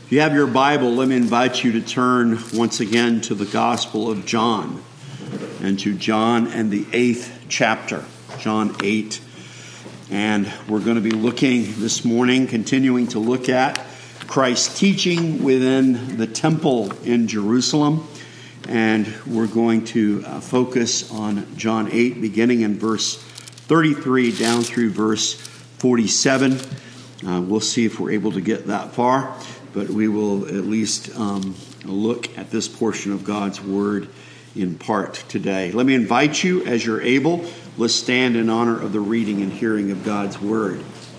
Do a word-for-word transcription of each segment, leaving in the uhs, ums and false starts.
If you have your Bible, let me invite you to turn once again to the Gospel of John and to John and the eighth chapter, John eight. And we're going to be looking this morning, continuing to look at Christ's teaching within the temple in Jerusalem. And we're going to uh, focus on John eight, beginning in verse thirty-three down through verse forty-seven. Uh, we'll see if we're able to get that far, but we will at least um, look at this portion of God's Word in part today. Let me invite you, as you're able, let's stand in honor of the reading and hearing of God's Word.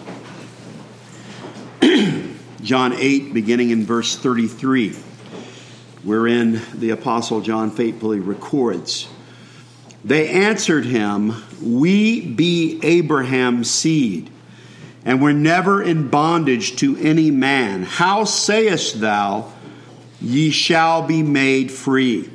John eight, beginning in verse thirty-three, wherein the Apostle John faithfully records, "They answered him, 'We be Abraham's seed, and were never in bondage to any man. How sayest thou, ye shall be made free?'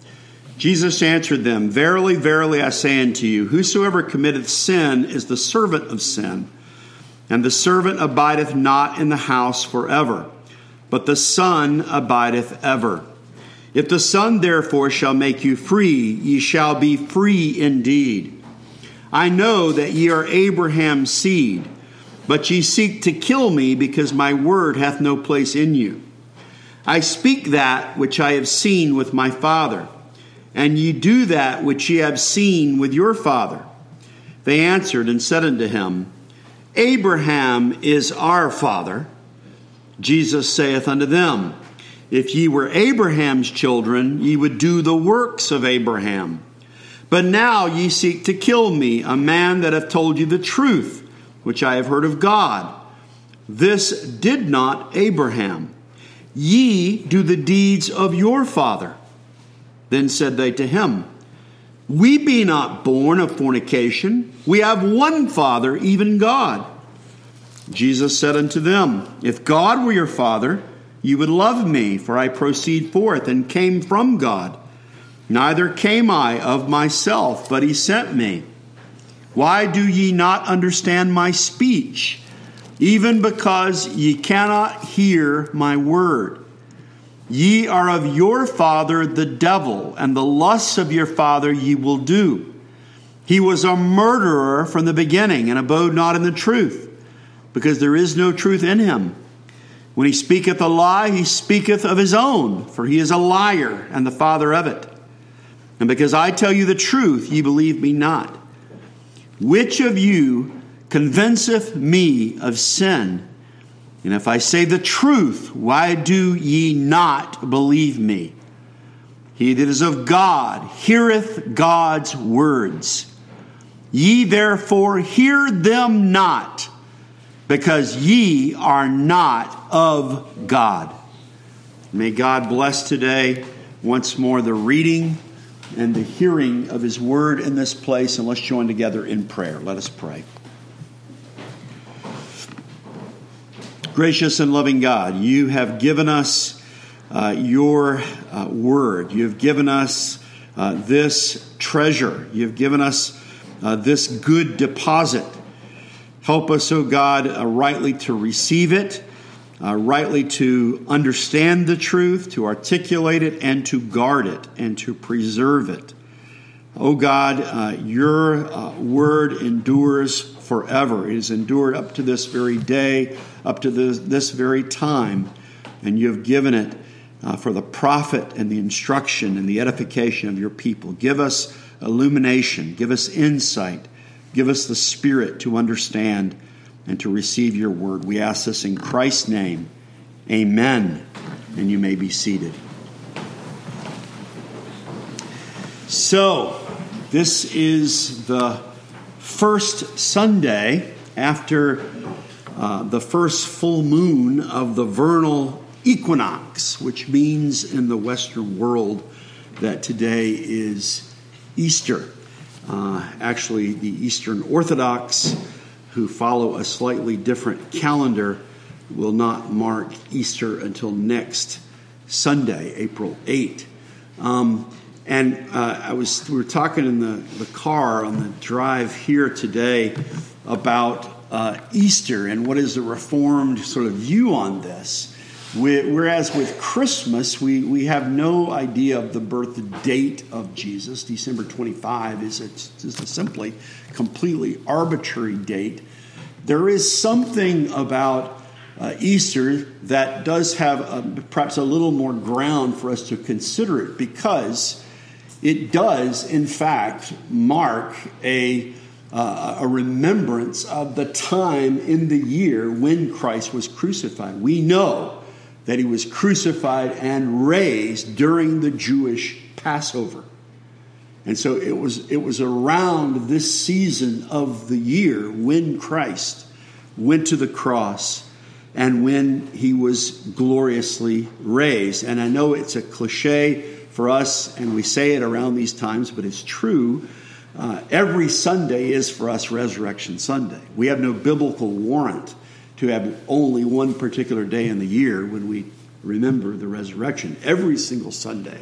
Jesus answered them, 'Verily, verily, I say unto you, whosoever committeth sin is the servant of sin. And the servant abideth not in the house forever, but the Son abideth ever. If the Son therefore shall make you free, ye shall be free indeed. I know that ye are Abraham's seed, but ye seek to kill me, because my word hath no place in you. I speak that which I have seen with my Father, and ye do that which ye have seen with your father.' They answered and said unto him, 'Abraham is our father.' Jesus saith unto them, 'If ye were Abraham's children, ye would do the works of Abraham. But now ye seek to kill me, a man that hath told you the truth, which I have heard of God. This did not Abraham. Ye do the deeds of your father.' Then said they to him, 'We be not born of fornication. We have one Father, even God.' Jesus said unto them, 'If God were your Father, you would love me, for I proceed forth and came from God. Neither came I of myself, but he sent me. Why do ye not understand my speech? Even because ye cannot hear my word. Ye are of your father the devil, and the lusts of your father ye will do. He was a murderer from the beginning, and abode not in the truth, because there is no truth in him. When he speaketh a lie, he speaketh of his own, for he is a liar, and the father of it. And because I tell you the truth, ye believe me not. Which of you convinceth me of sin? And if I say the truth, why do ye not believe me? He that is of God heareth God's words. Ye therefore hear them not, because ye are not of God.'" May God bless today once more the reading and the hearing of his word in this place. And let's join together in prayer. Let us pray. Gracious and loving God, you have given us uh, your uh, word. You have given us uh, this treasure. You have given us uh, this good deposit. Help us, O God, uh, rightly to receive it, uh, rightly to understand the truth, to articulate it, and to guard it, and to preserve it. O God, uh, your uh, word endures forever. It has endured up to this very day, up to this, this very time, and you have given it uh, for the profit and the instruction and the edification of your people. Give us illumination, give us insight, give us the Spirit to understand and to receive your word. We ask this in Christ's name. Amen. And you may be seated. So, this is the first Sunday after uh, the first full moon of the vernal equinox, which means in the Western world that today is Easter. Uh, actually, the Eastern Orthodox, who follow a slightly different calendar, will not mark Easter until next Sunday, April eighth. Um, and uh, I was we were talking in the, the car on the drive here today about uh, Easter and what is the Reformed sort of view on this. Whereas with Christmas, we, we have no idea of the birth date of Jesus. December twenty-fifth is it's just a simply, completely arbitrary date. There is something about uh, Easter that does have a, perhaps a little more ground for us to consider it, because it does, in fact, mark a Uh, a remembrance of the time in the year when Christ was crucified. We know that he was crucified and raised during the Jewish Passover. And so it was it was around this season of the year when Christ went to the cross and when he was gloriously raised. And I know it's a cliche for us, and we say it around these times, but it's true. Uh, every Sunday is for us Resurrection Sunday. We have no biblical warrant to have only one particular day in the year when we remember the resurrection. Every single Sunday,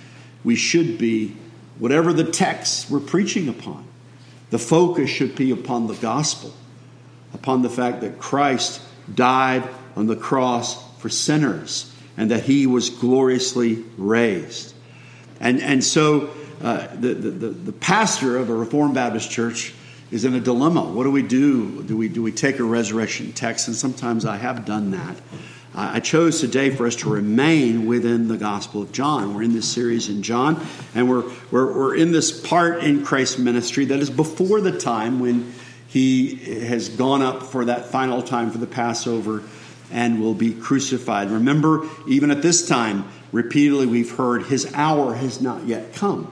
we should be, whatever the texts we're preaching upon, the focus should be upon the gospel, upon the fact that Christ died on the cross for sinners and that he was gloriously raised. And, and so uh, the, the, the pastor of a Reformed Baptist church is in a dilemma. What do we do? Do we do we take a resurrection text? And sometimes I have done that. I chose today for us to remain within the Gospel of John. We're in this series in John, and we're we're, we're in this part in Christ's ministry that is before the time when he has gone up for that final time for the Passover and will be crucified. Remember, even at this time, repeatedly we've heard his hour has not yet come.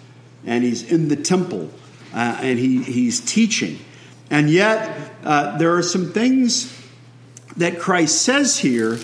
And he's in the temple, uh, and he, he's teaching. And yet, uh, there are some things that Christ says here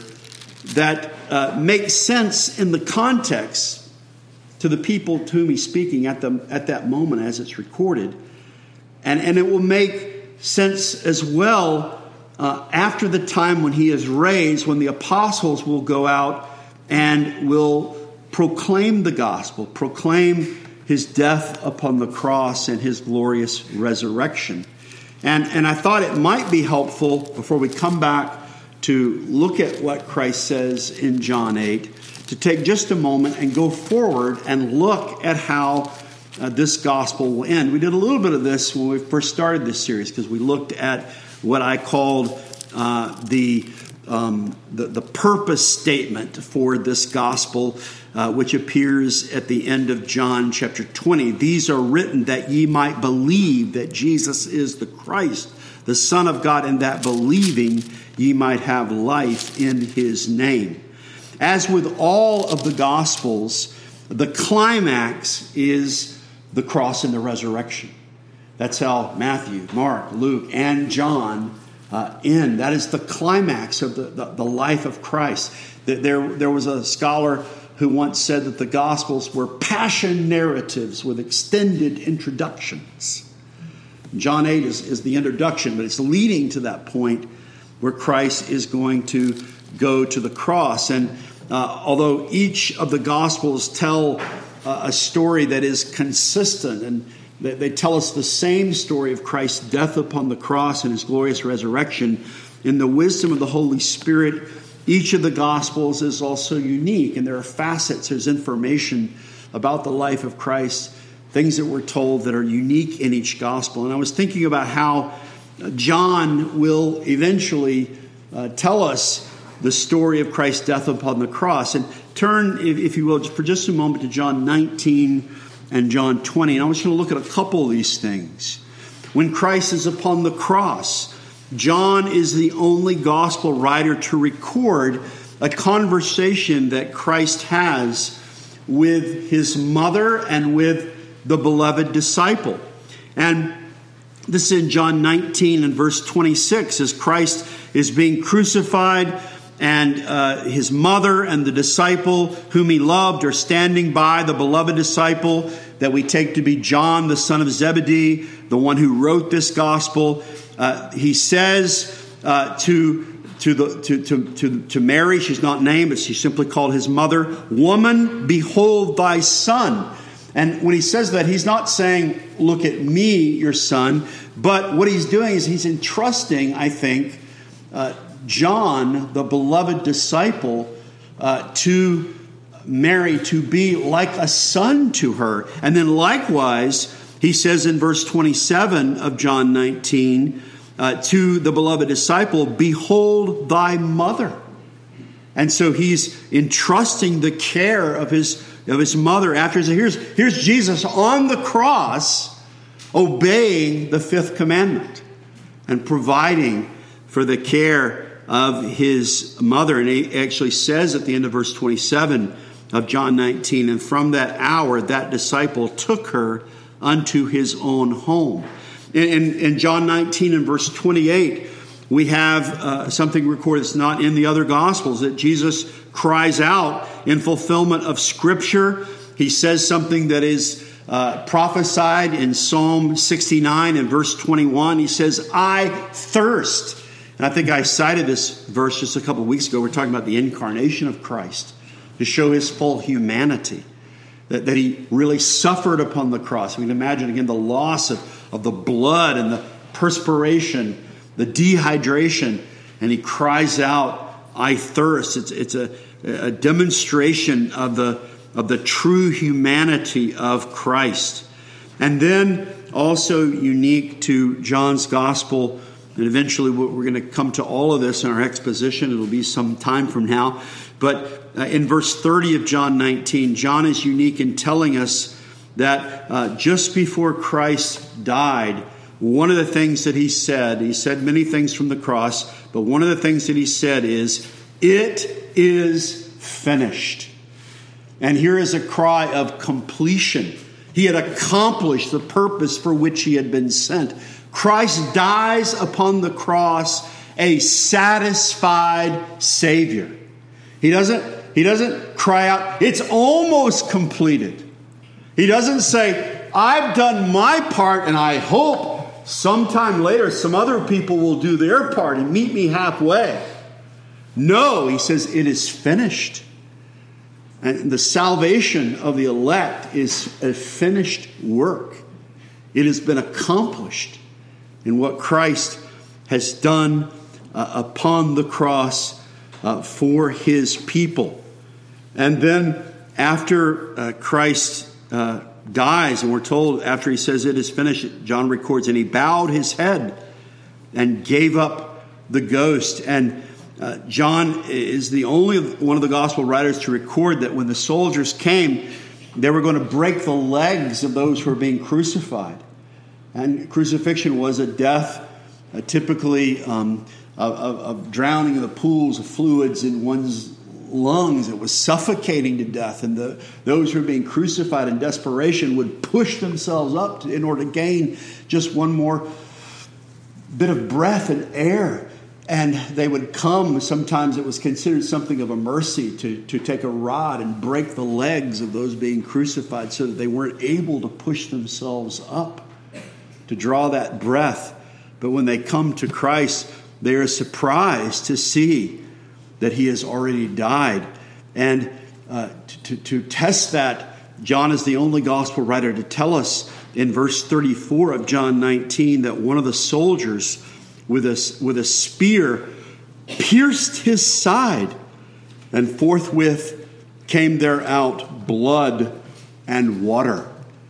that uh, make sense in the context to the people to whom he's speaking at the at that moment as it's recorded. And, and it will make sense as well uh, after the time when he is raised, when the apostles will go out and will proclaim the gospel, proclaim his death upon the cross and his glorious resurrection. And, and I thought it might be helpful, before we come back to look at what Christ says in John eight, to take just a moment and go forward and look at how uh, this gospel will end. We did a little bit of this when we first started this series, because we looked at what I called uh, the, um, the the purpose statement for this gospel, uh, which appears at the end of John chapter twenty. These are written that ye might believe that Jesus is the Christ, the Son of God, and that believing ye might have life in his name. As with all of the Gospels, the climax is the cross and the resurrection. That's how Matthew, Mark, Luke, and John uh, end. That is the climax of the, the, the life of Christ. There, there was a scholar who once said that the Gospels were passion narratives with extended introductions. John eight is, is the introduction, but it's leading to that point where Christ is going to go to the cross. And uh, although each of the Gospels tell uh, a story that is consistent, and they, they tell us the same story of Christ's death upon the cross and his glorious resurrection, in the wisdom of the Holy Spirit, each of the Gospels is also unique. And there are facets, there's information about the life of Christ, things that we're told that are unique in each Gospel. And I was thinking about how John will eventually uh, tell us the story of Christ's death upon the cross. And turn, if, if you will, for just a moment to John nineteen and John twenty. And I was going to look at a couple of these things. When Christ is upon the cross, John is the only gospel writer to record a conversation that Christ has with his mother and with the beloved disciple. And this is in John nineteen and verse twenty-six, as Christ is being crucified, and uh, his mother and the disciple whom he loved are standing by, the beloved disciple that we take to be John, the son of Zebedee, the one who wrote this gospel. Uh, he says uh, to to the to, to to to Mary, she's not named, but she's simply called his mother, "Woman, behold thy son." And when he says that, he's not saying, "Look at me, your son," but what he's doing is he's entrusting, I think, uh, John, the beloved disciple, uh, to Mary to be like a son to her. And then likewise, he says in verse twenty-seven of John nineteen, uh, to the beloved disciple, behold thy mother. And so he's entrusting the care of his, of his mother after. So here's, here's Jesus on the cross, obeying the fifth commandment and providing for the care of his mother. And he actually says at the end of verse twenty-seven of John nineteen, and from that hour that disciple took her unto his own home. In, in, in John nineteen and verse twenty-eight, we have uh, something recorded that's not in the other Gospels, that Jesus cries out in fulfillment of Scripture. He says something that is uh, prophesied in Psalm sixty-nine and verse twenty-one. He says, I thirst. And I think I cited this verse just a couple of weeks ago. We're talking about the incarnation of Christ to show his full humanity, that, that he really suffered upon the cross. We can imagine, again, the loss of, of the blood and the perspiration, the dehydration, and he cries out, I thirst. It's, it's a, a demonstration of the, of the true humanity of Christ. And then also unique to John's gospel, and eventually we're going to come to all of this in our exposition. It'll be some time from now. But uh, in verse thirty of John nineteen, John is unique in telling us that uh, just before Christ died, one of the things that he said, he said many things from the cross, but one of the things that he said is, it is finished. And here is a cry of completion. He had accomplished the purpose for which he had been sent. Christ dies upon the cross a satisfied Savior. He doesn't, he doesn't cry out, it's almost completed. He doesn't say, I've done my part and I hope sometime later some other people will do their part and meet me halfway. No, he says, it is finished. And the salvation of the elect is a finished work. It has been accomplished in what Christ has done uh, upon the cross uh, for his people. And then after uh, Christ uh, dies, and we're told after he says it is finished, John records, and he bowed his head and gave up the ghost. And uh, John is the only one of the gospel writers to record that when the soldiers came, they were going to break the legs of those who were being crucified. And crucifixion was a death, uh, typically um, of, of, of drowning in the pools of fluids in one's lungs. It was suffocating to death. And the, those who were being crucified in desperation would push themselves up to, in order to gain just one more bit of breath and air. And they would come, sometimes it was considered something of a mercy to, to take a rod and break the legs of those being crucified so that they weren't able to push themselves up to draw that breath. But when they come to Christ, they are surprised to see that he has already died. And uh, to, to test that, John is the only gospel writer to tell us in verse thirty-four of John nineteen that one of the soldiers with a, with a spear pierced his side, and forthwith came there out blood and water.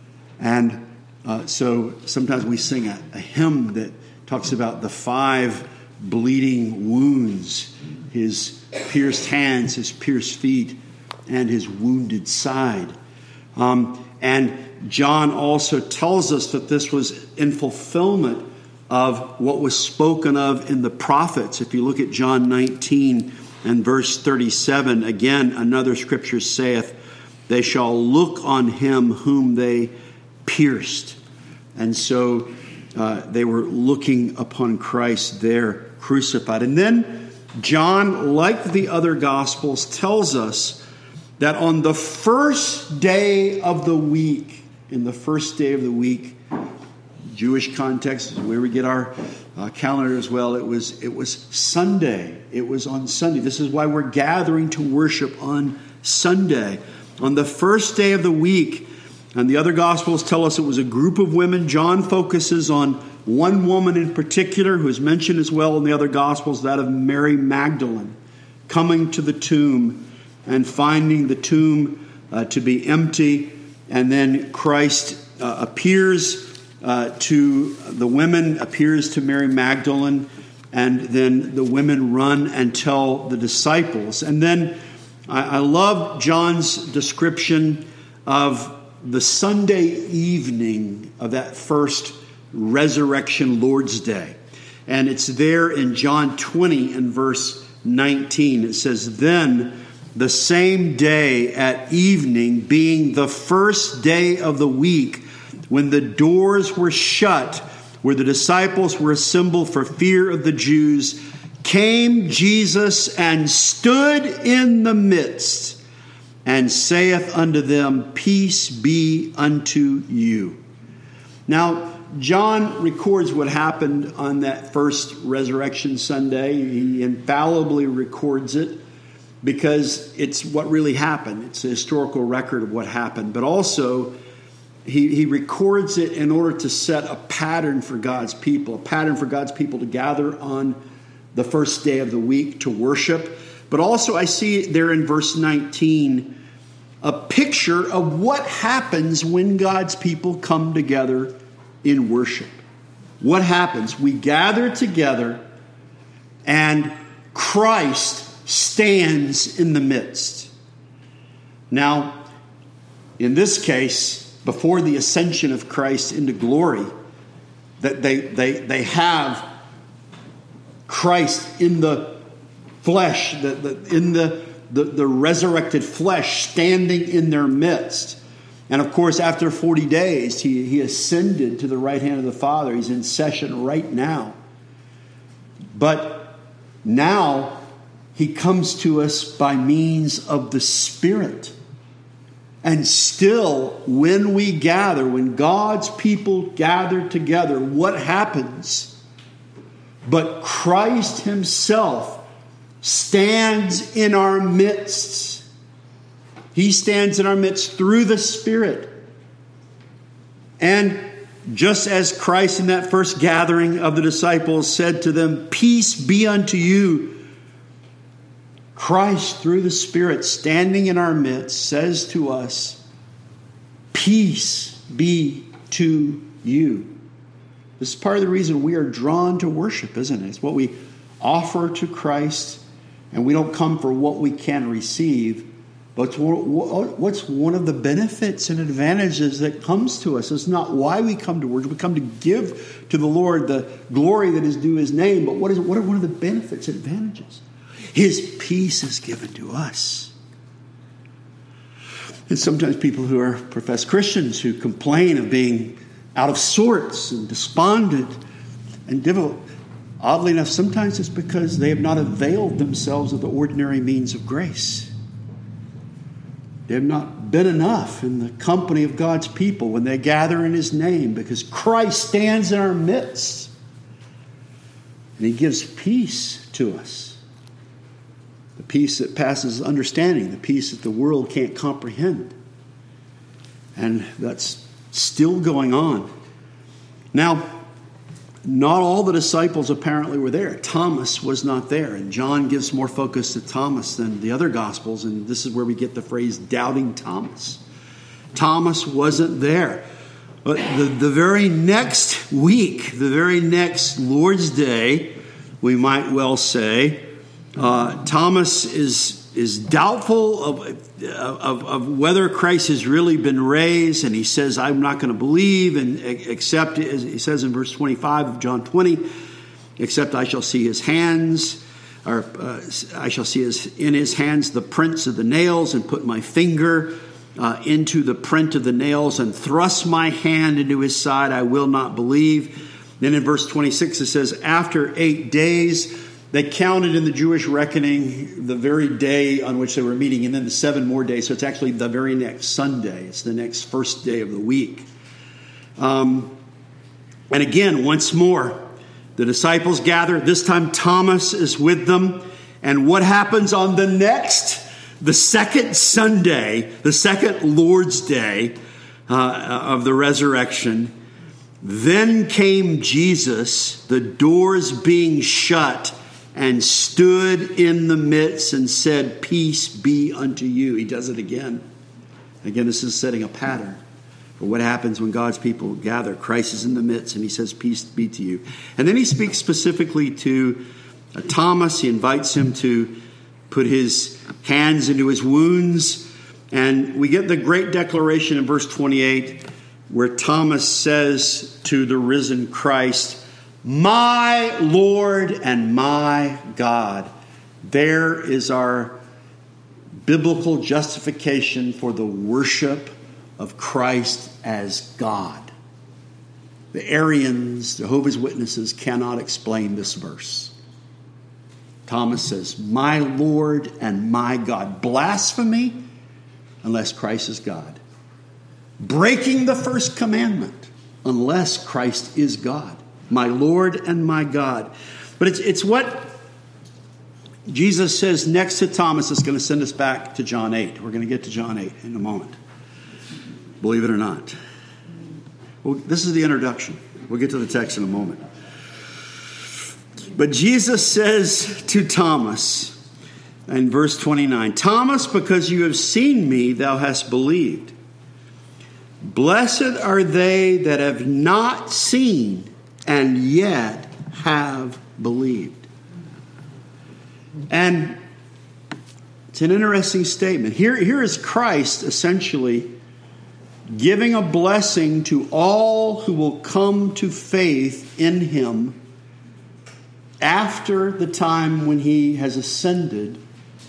And uh, so sometimes we sing a, a hymn that talks about the five bleeding wounds, his pierced hands, his pierced feet, and his wounded side. Um, and John also tells us that this was in fulfillment of what was spoken of in the prophets. If you look at John nineteen and verse thirty-seven, again, another scripture saith, they shall look on him whom they pierced. And so uh, they were looking upon Christ there crucified. And then John, like the other Gospels, tells us that on the first day of the week, in the first day of the week, Jewish context is where we get our uh, calendar as well. It was it was Sunday. It was on Sunday. This is why we're gathering to worship on Sunday. On the first day of the week, and the other Gospels tell us it was a group of women. John focuses on one woman in particular who is mentioned as well in the other Gospels, that of Mary Magdalene, coming to the tomb and finding the tomb uh, to be empty. And then Christ uh, appears uh, to the women, appears to Mary Magdalene, and then the women run and tell the disciples. And then I, I love John's description of the Sunday evening of that first resurrection Lord's Day. And it's there in John twenty and verse nineteen. It says, "Then the same day at evening, being the first day of the week, when the doors were shut, where the disciples were assembled for fear of the Jews, came Jesus and stood in the midst, and saith unto them, Peace be unto you." Now, John records what happened on that first resurrection Sunday. He infallibly records it because it's what really happened. It's a historical record of what happened. But also, he, he records it in order to set a pattern for God's people, a pattern for God's people to gather on the first day of the week to worship. But also, I see there in verse nineteen a picture of what happens when God's people come together in worship. What happens? We gather together and Christ stands in the midst. Now, in this case, before the ascension of Christ into glory, that they, they, they have Christ in the flesh, the, the, in the, the, the resurrected flesh standing in their midst. And of course, after forty days, he, he ascended to the right hand of the Father. He's in session right now. But now he comes to us by means of the Spirit. And still, when we gather, when God's people gather together, what happens? But Christ himself stands in our midst. He stands in our midst through the Spirit. And just as Christ in that first gathering of the disciples said to them, Peace be unto you, Christ through the Spirit standing in our midst says to us, Peace be to you. This is part of the reason we are drawn to worship, isn't it? It's what we offer to Christ, and we don't come for what we can receive. But what's one of the benefits and advantages that comes to us? It's not why we come to worship. We come to give to the Lord the glory that is due his name. But what is what are one of the benefits and advantages? His peace is given to us. And sometimes people who are professed Christians who complain of being out of sorts and despondent and difficult, oddly enough, sometimes it's because they have not availed themselves of the ordinary means of grace. They have not been enough in the company of God's people when they gather in his name, because Christ stands in our midst. And he gives peace to us. The peace that passes understanding, the peace that the world can't comprehend. And that's still going on. Now, not all the disciples apparently were there. Thomas was not there. And John gives more focus to Thomas than the other Gospels. And this is where we get the phrase doubting Thomas. Thomas wasn't there. But the, the very next week, the very next Lord's Day, we might well say, uh, Thomas is is doubtful of, of, of whether Christ has really been raised. And he says, I'm not going to believe, and except, as he says in verse twenty-five of John twenty, except I shall see his hands, or uh, I shall see his, in his hands the prints of the nails, and put my finger uh, into the print of the nails, and thrust my hand into his side, I will not believe. Then in verse twenty-six it says, after eight days, they counted in the Jewish reckoning the very day on which they were meeting, and then the seven more days. So it's actually the very next Sunday. It's the next first day of the week. Um, and again, once more, the disciples gather. This time Thomas is with them. And what happens on the next, the second Sunday, the second Lord's Day uh, of the resurrection, Then came Jesus, the doors being shut, and stood in the midst and said, peace be unto you. He does it again. Again, this is setting a pattern for what happens when God's people gather. Christ is in the midst and he says, peace be to you. And then he speaks specifically to uh, Thomas. He invites him to put his hands into his wounds. And we get the great declaration in verse twenty-eight where Thomas says to the risen Christ, my Lord and my God. There is our biblical justification for the worship of Christ as God. The Arians, Jehovah's Witnesses, cannot explain this verse. Thomas says, my Lord and my God. Blasphemy unless Christ is God. Breaking the first commandment unless Christ is God. My Lord and my God. But it's it's what Jesus says next to Thomas is going to send us back to John eight. We're going to get to John eight in a moment. Believe it or not. Well, this is the introduction. We'll get to the text in a moment. But Jesus says to Thomas in verse twenty-nine, Thomas, because you have seen me, thou hast believed. Blessed are they that have not seen and yet have believed. And it's an interesting statement. Here, here is Christ essentially giving a blessing to all who will come to faith in him after the time when he has ascended.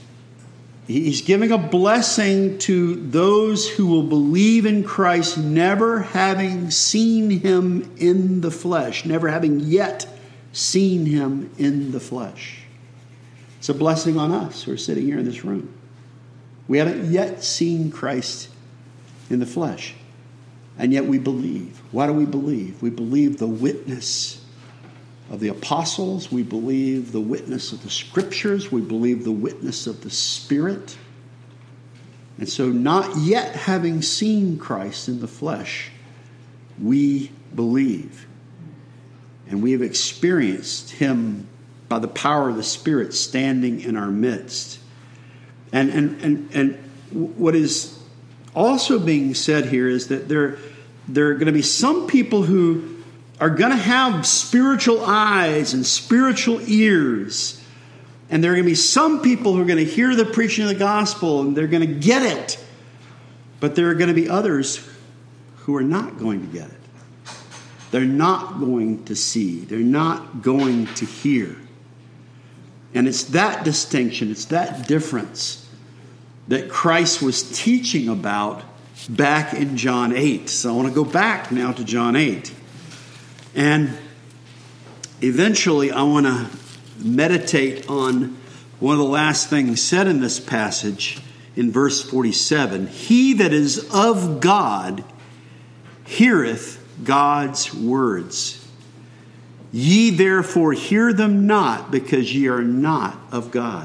He's giving a blessing to those who will believe in Christ, never having seen him in the flesh, never having yet seen him in the flesh. It's a blessing on us who are sitting here in this room. We haven't yet seen Christ in the flesh, and yet we believe. Why do we believe? We believe the witness of the apostles. We believe the witness of the scriptures. We believe the witness of the Spirit. And so not yet having seen Christ in the flesh, we believe. And we have experienced him by the power of the Spirit standing in our midst. And, and, and, and what is also being said here is that there, there are going to be some people who are going to have spiritual eyes and spiritual ears. And there are going to be some people who are going to hear the preaching of the gospel and they're going to get it. But there are going to be others who are not going to get it. They're not going to see. They're not going to hear. And it's that distinction, it's that difference that Christ was teaching about back in John eight. So I want to go back now to John eight. And eventually I want to meditate on one of the last things said in this passage in verse forty-seven. He that is of God heareth God's words. Ye therefore hear them not, because ye are not of God.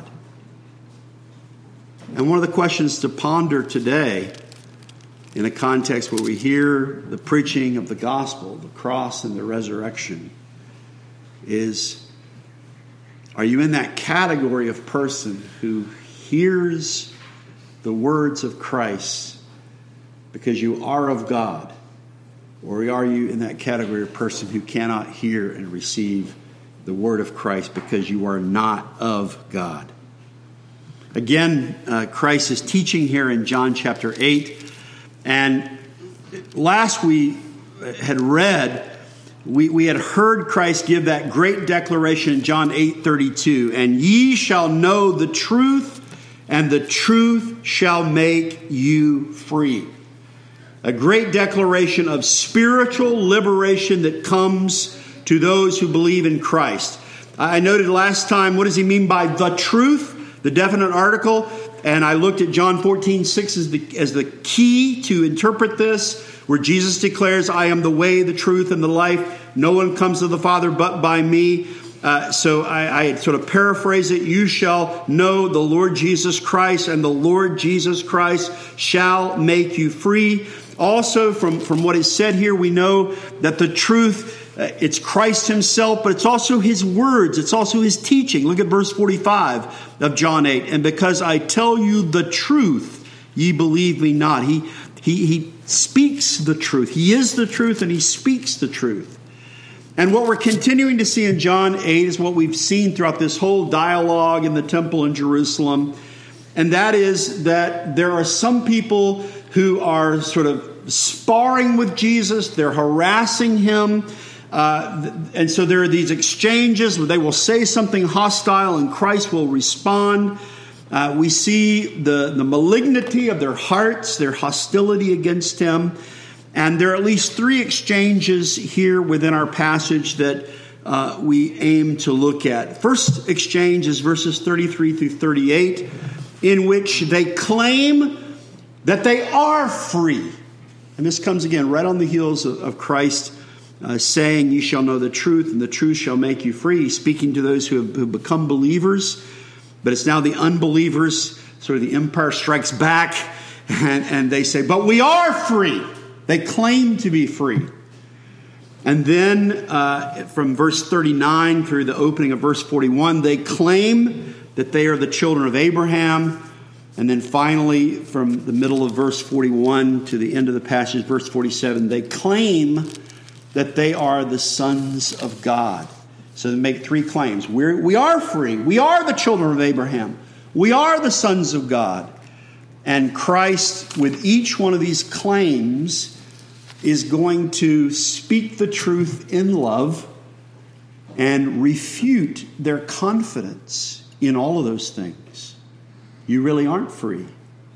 And one of the questions to ponder today, in a context where we hear the preaching of the gospel, the cross and the resurrection, is, are you in that category of person who hears the words of Christ because you are of God? Or are you in that category of person who cannot hear and receive the word of Christ because you are not of God? Again, uh, Christ is teaching here in John chapter eight. And last we had read, we, we had heard Christ give that great declaration in John eight thirty-two. And ye shall know the truth, and the truth shall make you free. A great declaration of spiritual liberation that comes to those who believe in Christ. I noted last time, what does he mean by the truth? The definite article. And I looked at John fourteen six as the, as the key to interpret this, where Jesus declares, I am the way, the truth, and the life. No one comes to the Father but by me. Uh, so I, I sort of paraphrase it. You shall know the Lord Jesus Christ, and the Lord Jesus Christ shall make you free. Also, from, from what is said here, we know that the truth, uh, it's Christ himself, but it's also his words. It's also his teaching. Look at verse forty-five of John eight. And because I tell you the truth, ye believe me not. He, he, he speaks the truth. He is the truth, and he speaks the truth. And what we're continuing to see in John eight is what we've seen throughout this whole dialogue in the temple in Jerusalem. And that is that there are some people who are sort of sparring with Jesus. They're harassing him. Uh, and so there are these exchanges where they will say something hostile and Christ will respond. Uh, we see the, the malignity of their hearts, their hostility against him. And there are at least three exchanges here within our passage that uh, we aim to look at. First exchange is verses thirty-three through thirty-eight, in which they claim that they are free. And this comes again right on the heels of, of Christ uh, saying, you shall know the truth, and the truth shall make you free, speaking to those who have, who have become believers. But it's now the unbelievers, sort of the empire strikes back, and, and they say, but we are free. They claim to be free. And then uh, from verse thirty-nine through the opening of verse forty-one, they claim that they are the children of Abraham. And then finally, from the middle of verse forty-one to the end of the passage, verse forty-seven, they claim that they are the sons of God. So they make three claims. We're, we are free. We are the children of Abraham. We are the sons of God. And Christ, with each one of these claims, is going to speak the truth in love and refute their confidence in all of those things. You really aren't free.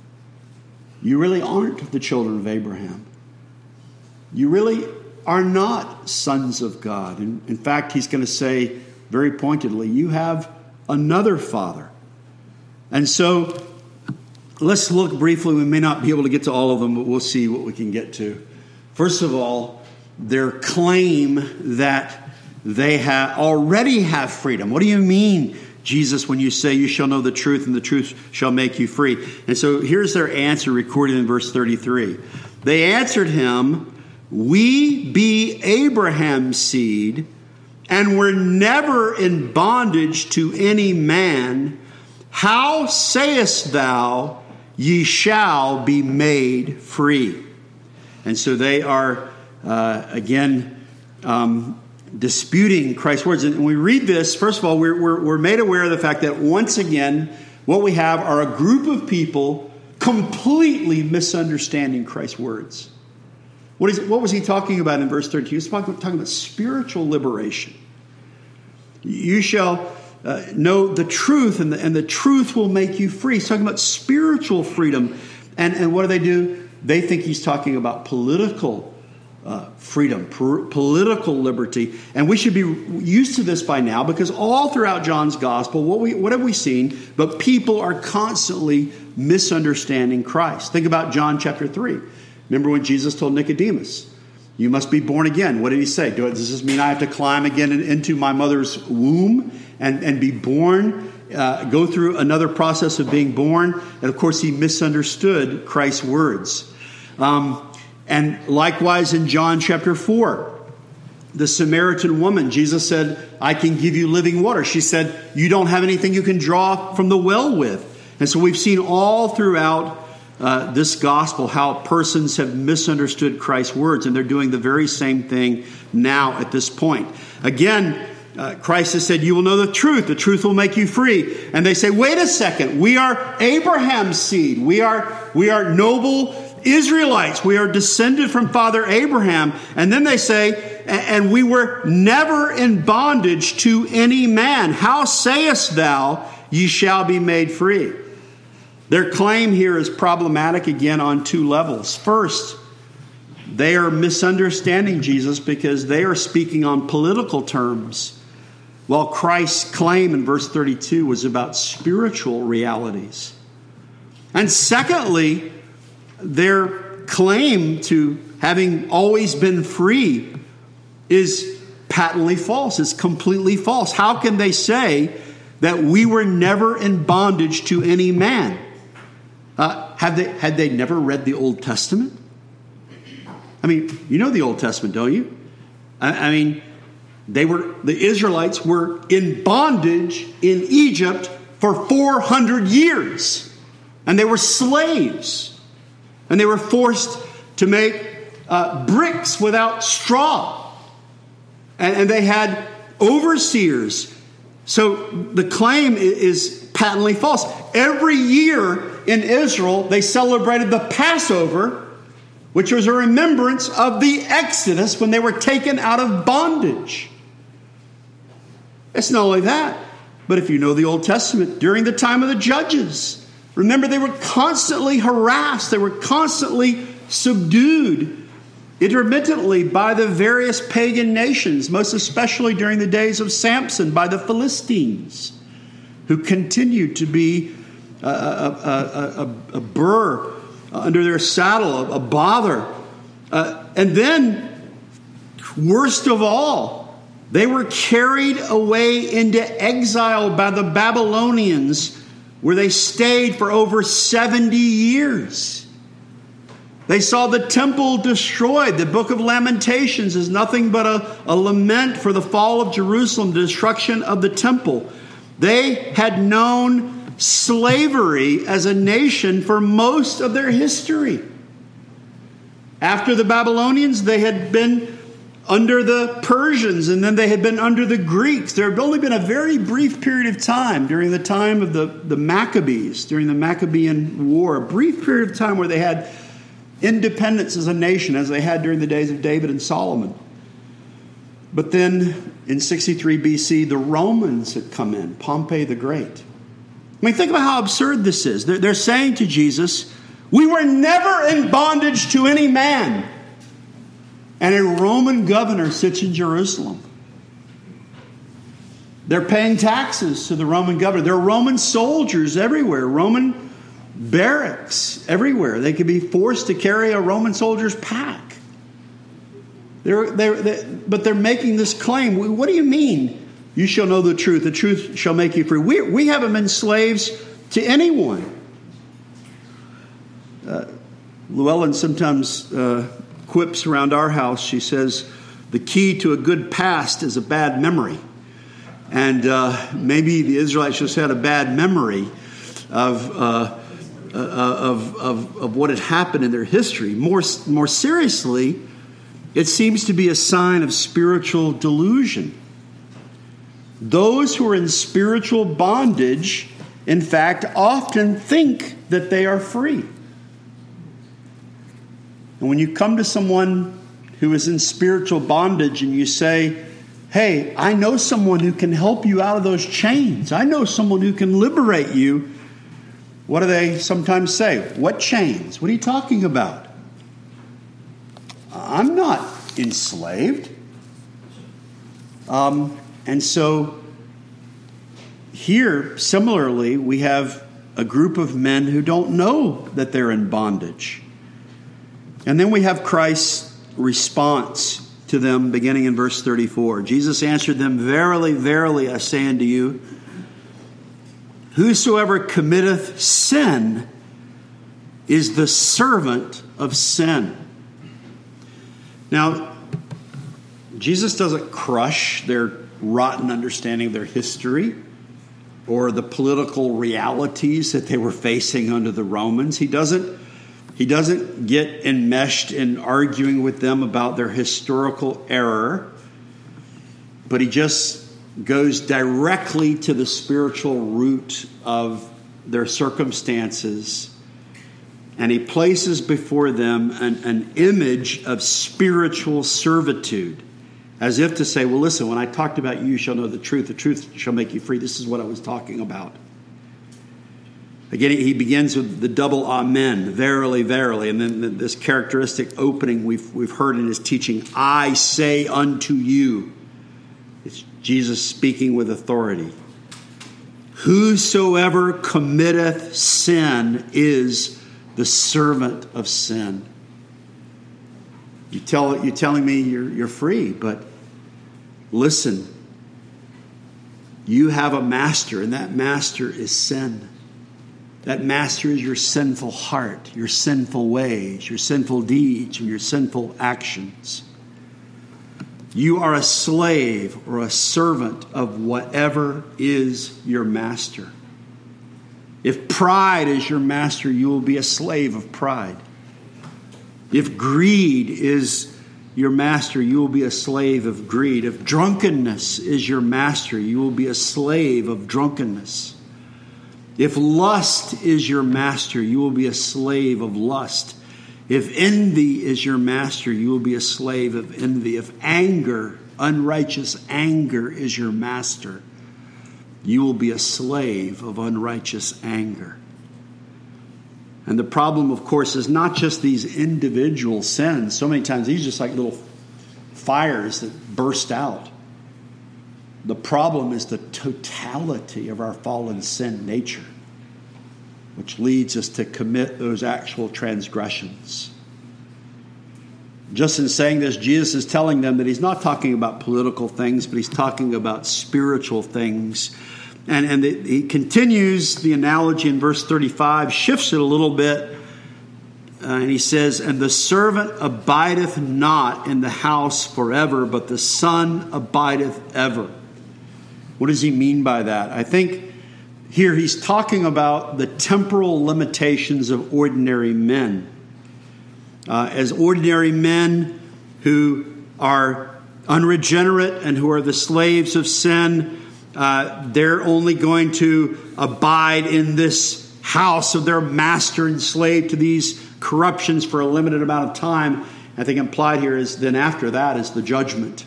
You really aren't the children of Abraham. You really are not sons of God. And in fact, he's going to say very pointedly, you have another father. And so let's look briefly. We may not be able to get to all of them, but we'll see what we can get to. First of all, their claim that they have already have freedom. What do you mean, Jesus, when you say you shall know the truth and the truth shall make you free? And so here's their answer recorded in verse thirty-three. They answered him, we be Abraham's seed, and were never in bondage to any man. How sayest thou, ye shall be made free? And so they are, uh, again, um, disputing Christ's words. And when we read this, first of all, we're, we're, we're made aware of the fact that once again, what we have are a group of people completely misunderstanding Christ's words. What, is, what was he talking about in verse thirty-two? He was talking, talking about spiritual liberation. You shall uh, know the truth, and the, and the truth will make you free. He's talking about spiritual freedom. And, and what do they do? They think he's talking about political uh, freedom, per- political liberty. And we should be used to this by now, because all throughout John's gospel, what, we, what have we seen? But people are constantly misunderstanding Christ. Think about John chapter three. Remember when Jesus told Nicodemus, you must be born again. What did he say? Does this mean I have to climb again into my mother's womb and, and be born? Uh, go through another process of being born. And of course, he misunderstood Christ's words. Um, and likewise in John chapter four, the Samaritan woman, Jesus said, I can give you living water. She said, you don't have anything you can draw from the well with. And so we've seen all throughout uh, this gospel how persons have misunderstood Christ's words. And they're doing the very same thing now at this point. Again, Uh, Christ has said, you will know the truth. The truth will make you free. And they say, wait a second. We are Abraham's seed. We are, we are noble Israelites. We are descended from Father Abraham. And then they say, and we were never in bondage to any man. How sayest thou, ye shall be made free? Their claim here is problematic again on two levels. First, they are misunderstanding Jesus because they are speaking on political terms, while Christ's claim in verse thirty-two was about spiritual realities. And secondly, their claim to having always been free is patently false. It's completely false. How can they say that we were never in bondage to any man? Uh, have they, had they never read the Old Testament? I mean, you know the Old Testament, don't you? I, I mean, they were the Israelites were in bondage in Egypt for four hundred years. And they were slaves. And they were forced to make uh, bricks without straw. And, and they had overseers. So the claim is patently false. Every year in Israel, they celebrated the Passover, which was a remembrance of the Exodus when they were taken out of bondage. It's not only that, but if you know the Old Testament, during the time of the Judges, remember they were constantly harassed, they were constantly subdued intermittently by the various pagan nations, most especially during the days of Samson by the Philistines, who continued to be a, a, a, a, a burr under their saddle, a bother. Uh, and then, worst of all, they were carried away into exile by the Babylonians, where they stayed for over seventy years. They saw the temple destroyed. The book of Lamentations is nothing but a, a lament for the fall of Jerusalem, the destruction of the temple. They had known slavery as a nation for most of their history. After the Babylonians, they had been under the Persians, and then they had been under the Greeks. There had only been a very brief period of time during the time of the, the Maccabees, during the Maccabean War, a brief period of time where they had independence as a nation, as they had during the days of David and Solomon. But then in sixty-three B C, the Romans had come in, Pompey the Great. I mean, think about how absurd this is. They're, they're saying to Jesus, we were never in bondage to any man. And a Roman governor sits in Jerusalem. They're paying taxes to the Roman governor. There are Roman soldiers everywhere, Roman barracks everywhere. They could be forced to carry a Roman soldier's pack. They're, they're, they're, but they're making this claim. What do you mean? You shall know the truth. The truth shall make you free. We, we haven't been slaves to anyone. Uh, Llewellyn sometimes uh, quips around our house. She says, the key to a good past is a bad memory. And uh, maybe the Israelites just had a bad memory of, uh, uh, of, of, of what had happened in their history. More, more seriously, it seems to be a sign of spiritual delusion. Those who are in spiritual bondage, in fact, often think that they are free. And when you come to someone who is in spiritual bondage and you say, hey, I know someone who can help you out of those chains. I know someone who can liberate you. What do they sometimes say? What chains? What are you talking about? I'm not enslaved. Um, and so here, similarly, we have a group of men who don't know that they're in bondage. And then we have Christ's response to them, beginning in verse thirty-four. Jesus answered them, verily, verily, I say unto you, whosoever committeth sin is the servant of sin. Now, Jesus doesn't crush their rotten understanding of their history or the political realities that they were facing under the Romans. He doesn't He doesn't get enmeshed in arguing with them about their historical error, but he just goes directly to the spiritual root of their circumstances, and he places before them an, an image of spiritual servitude, as if to say, well, listen, when I talked about you, you shall know the truth. The truth shall make you free. This is what I was talking about. Again, he begins with the double amen, verily, verily. And then this characteristic opening we've, we've heard in his teaching, I say unto you. It's Jesus speaking with authority. Whosoever committeth sin is the servant of sin. You tell, you're telling me you're, you're free, but listen, you have a master, and that master is sin. That master is your sinful heart, your sinful ways, your sinful deeds, and your sinful actions. You are a slave or a servant of whatever is your master. If pride is your master, you will be a slave of pride. If greed is your master, you will be a slave of greed. If drunkenness is your master, you will be a slave of drunkenness. If lust is your master, you will be a slave of lust. If envy is your master, you will be a slave of envy. If anger, unrighteous anger is your master, you will be a slave of unrighteous anger. And the problem, of course, is not just these individual sins. So many times these are just like little fires that burst out. The problem is the totality of our fallen sin nature, which leads us to commit those actual transgressions. Just in saying this, Jesus is telling them that he's not talking about political things, but he's talking about spiritual things. And, and the, he continues the analogy in verse thirty-five, shifts it a little bit, uh, and he says, "And the servant abideth not in the house forever, but the Son abideth ever." What does he mean by that? I think here he's talking about the temporal limitations of ordinary men. Uh, as ordinary men who are unregenerate and who are the slaves of sin, uh, they're only going to abide in this house of their master, enslaved to these corruptions for a limited amount of time. I think implied here is then after that is the judgment.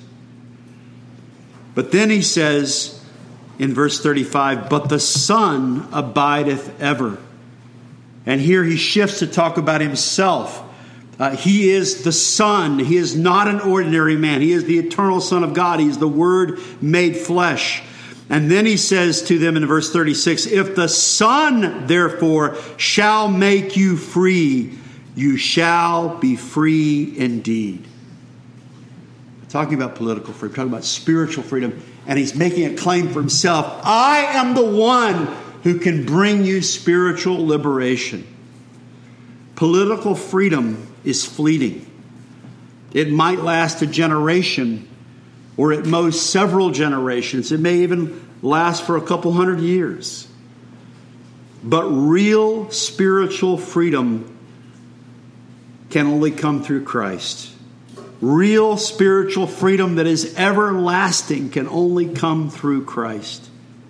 But then he says in verse thirty-five, "But the Son abideth ever." And here he shifts to talk about himself. Uh, he is the Son. He is not an ordinary man. He is the eternal Son of God. He is the Word made flesh. And then he says to them in verse thirty-six, "If the Son, therefore, shall make you free, you shall be free indeed." We're talking about political freedom, talking about spiritual freedom. And he's making a claim for himself. I am the one who can bring you spiritual liberation. Political freedom is fleeting. It might last a generation, or at most several generations. It may even last for a couple hundred years. But real spiritual freedom can only come through Christ. Real spiritual freedom that is everlasting can only come through Christ.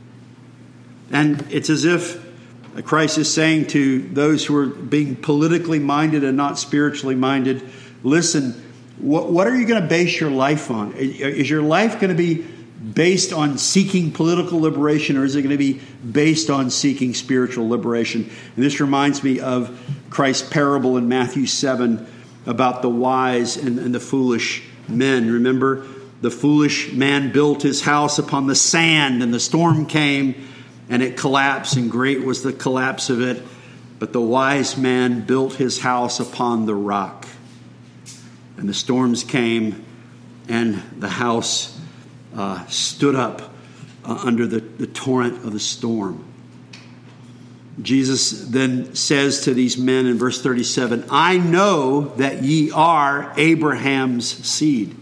And it's as if Christ is saying to those who are being politically minded and not spiritually minded, listen, what, what are you going to base your life on? Is your life going to be based on seeking political liberation, or is it going to be based on seeking spiritual liberation? And this reminds me of Christ's parable in Matthew seven about the wise and, and the foolish men. Remember, the foolish man built his house upon the sand, and the storm came, and it collapsed, and great was the collapse of it. But the wise man built his house upon the rock. And the storms came, and the house uh, stood up uh, under the, the torrent of the storm. Jesus then says to these men in verse thirty-seven, "I know that ye are Abraham's seed."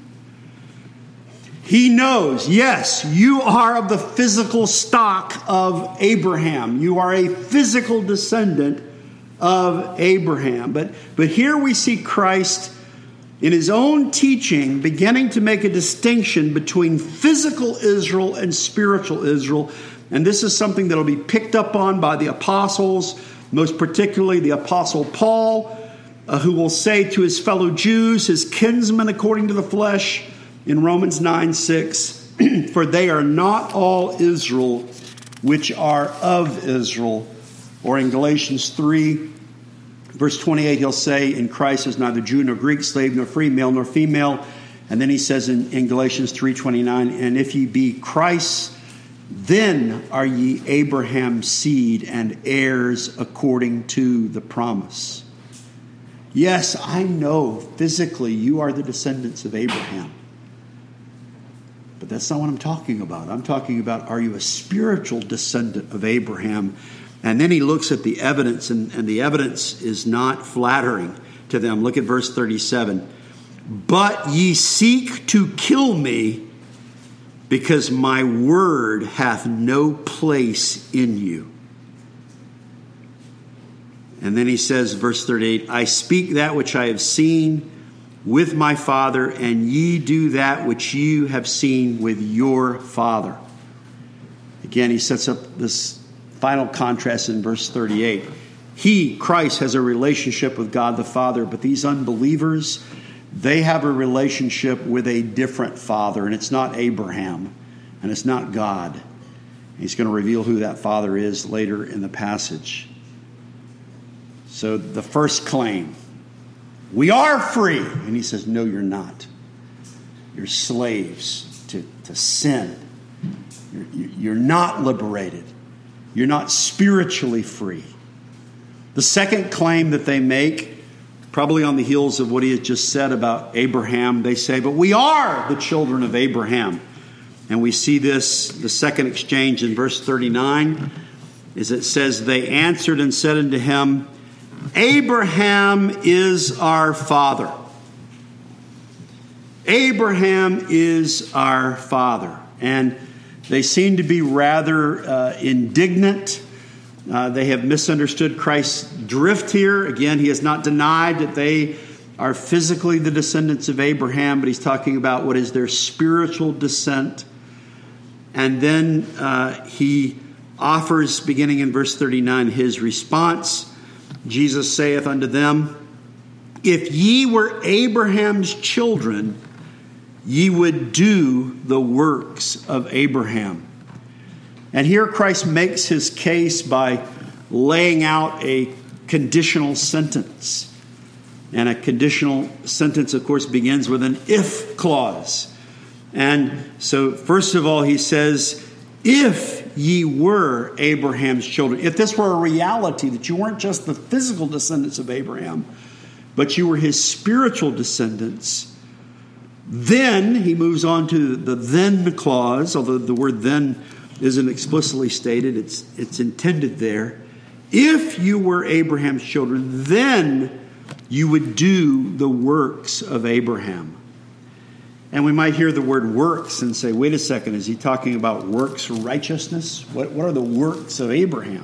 He knows, yes, you are of the physical stock of Abraham. You are a physical descendant of Abraham. But, but here we see Christ in his own teaching beginning to make a distinction between physical Israel and spiritual Israel. And this is something that will be picked up on by the apostles, most particularly the apostle Paul, uh, who will say to his fellow Jews, his kinsmen according to the flesh, in Romans nine six, "For they are not all Israel which are of Israel." Or in Galatians three, verse twenty-eight, he'll say, "In Christ is neither Jew nor Greek, slave nor free, male nor female." And then he says in, in Galatians three twenty-nine, "And if ye be Christ's, then are ye Abraham's seed and heirs according to the promise." Yes, I know physically you are the descendants of Abraham. But that's not what I'm talking about. I'm talking about, are you a spiritual descendant of Abraham? And then he looks at the evidence, and, and the evidence is not flattering to them. Look at verse thirty-seven. But ye seek to kill me, because my word hath no place in you. And then he says, verse thirty-eight, I speak that which I have seen with my father, and ye do that which you have seen with your father. Again, he sets up this final contrast in verse thirty-eight. He, Christ, has a relationship with God the Father, but these unbelievers, they have a relationship with a different father, and it's not Abraham, and it's not God. He's going to reveal who that father is later in the passage. So the first claim, we are free. And he says, no, you're not. You're slaves to, to sin. You're, you're not liberated. You're not spiritually free. The second claim that they make, probably on the heels of what he had just said about Abraham, they say, but we are the children of Abraham. And we see this, the second exchange in verse thirty-nine, is it says, they answered and said unto him, Abraham is our father. Abraham is our father. And they seem to be rather uh, indignant. Uh, they have misunderstood Christ's drift here. Again, he has not denied that they are physically the descendants of Abraham, but he's talking about what is their spiritual descent. And then uh, he offers, beginning in verse thirty-nine, his response. Jesus saith unto them, if ye were Abraham's children, ye would do the works of Abraham. And here Christ makes his case by laying out a conditional sentence. And a conditional sentence, of course, begins with an if clause. And so, first of all, he says, if ye were Abraham's children, if this were a reality, that you weren't just the physical descendants of Abraham, but you were his spiritual descendants, then, he moves on to the then clause, although the word then isn't explicitly stated, it's, it's intended there. If you were Abraham's children, then you would do the works of Abraham. And we might hear the word works and say, wait a second, is he talking about works righteousness? What, what are the works of Abraham?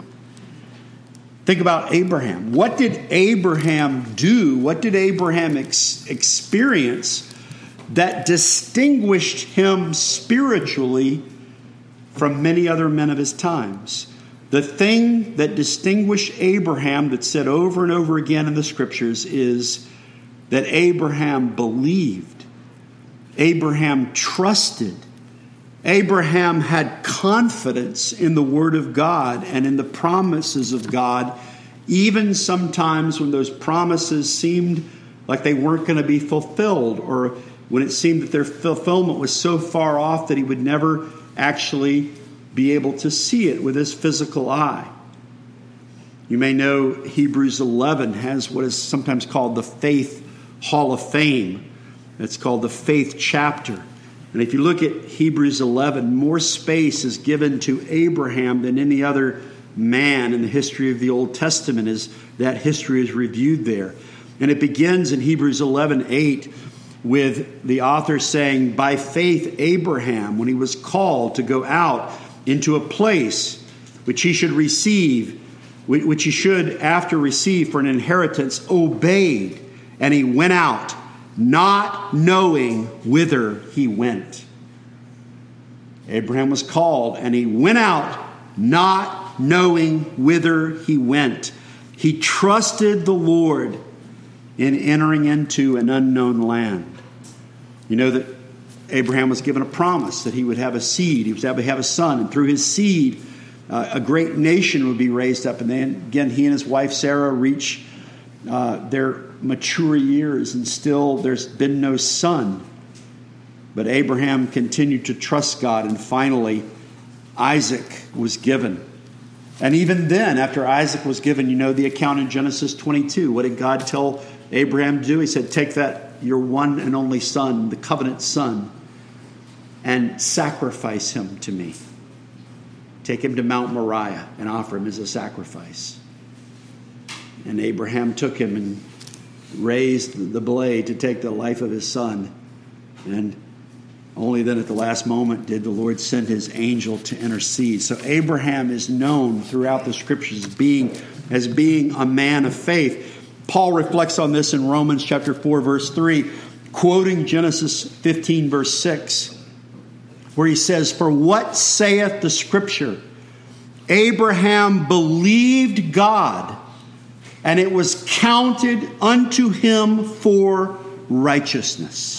Think about Abraham. What did Abraham do? What did Abraham ex- experience that distinguished him spiritually from many other men of his times? The thing that distinguished Abraham, that's said over and over again in the scriptures, is that Abraham believed. Abraham trusted. Abraham had confidence in the Word of God and in the promises of God, even sometimes when those promises seemed like they weren't going to be fulfilled, or when it seemed that their fulfillment was so far off that he would never actually be able to see it with his physical eye. You may know Hebrews eleven has what is sometimes called the Faith Hall of Fame. It's called the Faith Chapter. And if you look at Hebrews eleven, more space is given to Abraham than any other man in the history of the Old Testament, as that history is reviewed there. And it begins in Hebrews eleven eight with the author saying, by faith Abraham, when he was called to go out into a place which he should receive, which he should after receive for an inheritance, obeyed, and he went out, not knowing whither he went. Abraham was called, and he went out, not knowing whither he went. He trusted the Lord in entering into an unknown land. You know that Abraham was given a promise that he would have a seed. He was able to have a son, and through his seed, uh, a great nation would be raised up. And then again, he and his wife Sarah reach uh, their mature years, and still there's been no son. But Abraham continued to trust God, and finally Isaac was given. And even then, after Isaac was given, you know the account in Genesis twenty-two. What did God tell Abraham to do? He said, take that, your one and only son, the covenant son, and sacrifice him to me. Take him to Mount Moriah and offer him as a sacrifice. And Abraham took him and raised the blade to take the life of his son. And only then at the last moment did the Lord send his angel to intercede. So Abraham is known throughout the scriptures as being, as being a man of faith. Paul reflects on this in Romans chapter four, verse three, quoting Genesis fifteen, verse six, where he says, "For what saith the scripture? Abraham believed God, and it was counted unto him for righteousness."